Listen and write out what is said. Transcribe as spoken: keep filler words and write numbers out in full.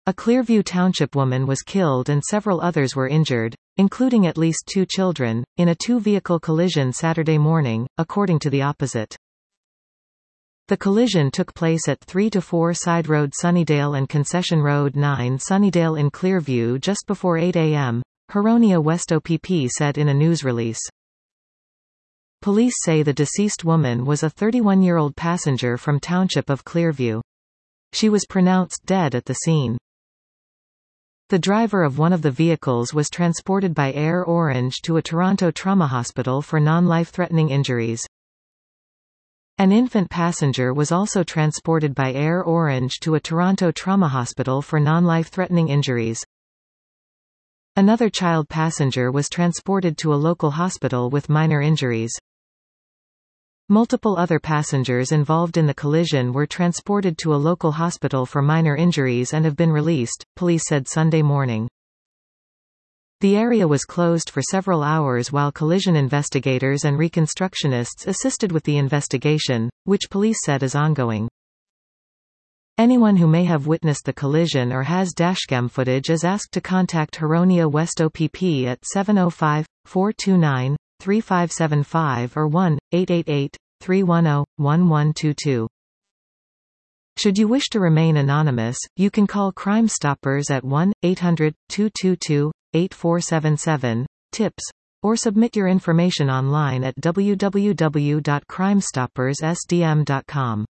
A Clearview Township woman was killed and several others were injured, including at least two children, in a two-vehicle collision Saturday morning, according to the Opposite. The collision took place at three to four Side Road Sunnydale and Concession Road nine Sunnydale in Clearview just before eight a m, Huronia West O P P said in a news release. Police say the deceased woman was a thirty-one-year-old passenger from Township of Clearview. She was pronounced dead at the scene. The driver of one of the vehicles was transported by Air Orange to a Toronto trauma hospital for non-life-threatening injuries. An infant passenger was also transported by Air Orange to a Toronto trauma hospital for non-life-threatening injuries. Another child passenger was transported to a local hospital with minor injuries. Multiple other passengers involved in the collision were transported to a local hospital for minor injuries and have been released, police said Sunday morning. The area was closed for several hours while collision investigators and reconstructionists assisted with the investigation, which police said is ongoing. Anyone who may have witnessed the collision or has dashcam footage is asked to contact Huronia West O P P at seven oh five, four two nine, three five seven five or one eight eight eight, three one zero, one one two two. Should you wish to remain anonymous, you can call Crime Stoppers at one eight hundred, two two two, eight four seven seven, tips, or submit your information online at w w w dot crime stoppers s d m dot com.